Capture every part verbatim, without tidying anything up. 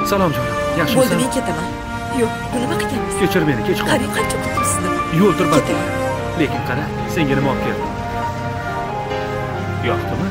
Salom jonim. Yaxshimisan? Bo'ldi, men ketaman. Yo'q, bu nima qilganmiz? Kechir meni, kech qoldim. Qarang, qancha kutdim sizni. Yo'l turibdi. Lekin qara, senga nima olib keldim? Yoqdimi?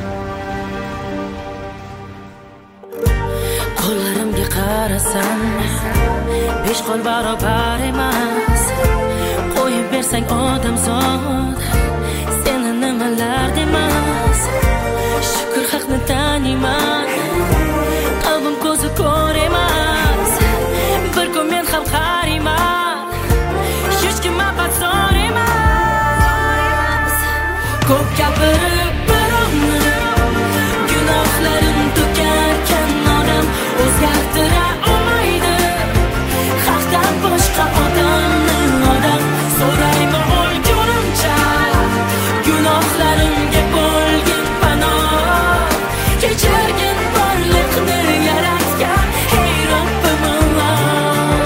Qo'llarimga qarasam, besh qo'l barobar emas. Qo'yib bersang odamzod, seni nimalar demas. Shukr, haqni taniman, qalbim ko'zi ko'r emas. Bir kun men ham qariman, hech kim maqsador emas. Ko'p gapirib birovni gunohlarim to'karkan odam o'zgartira olmaydi. Haqdan boshqa odamni odam so'raymi o'lgunimcha. Gunohlarimga bo'lgin panoh, kechirgin borliqni yaratgan ey Robbim Alloh.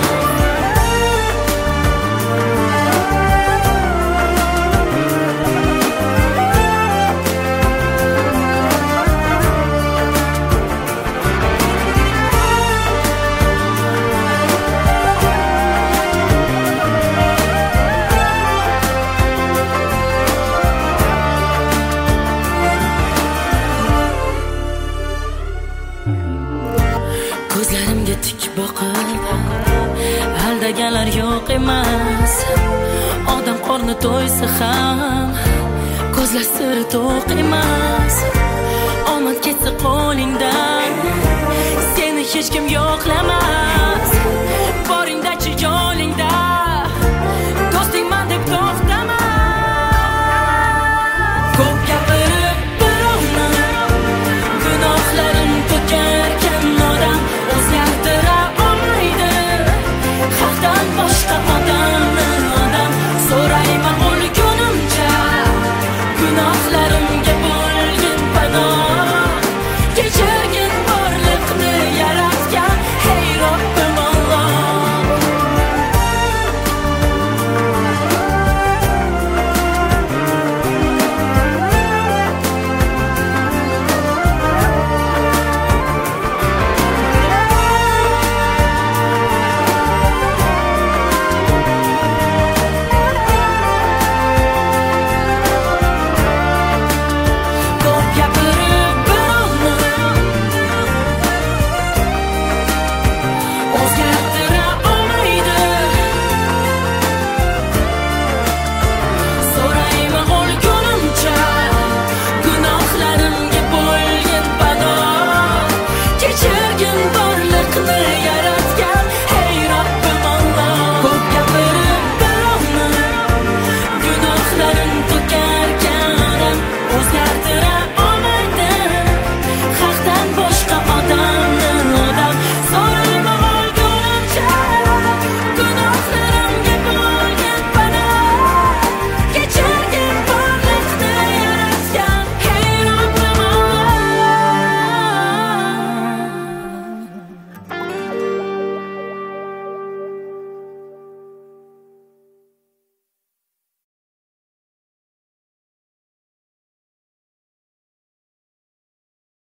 Ko'zlarimga tik boqib aldaganlar yo'q emas. Odam qorni to'ysa ham ko'zlar siri to'q emas. Omad ketsa qo'lingdan, seni hech kim yo'qlamas.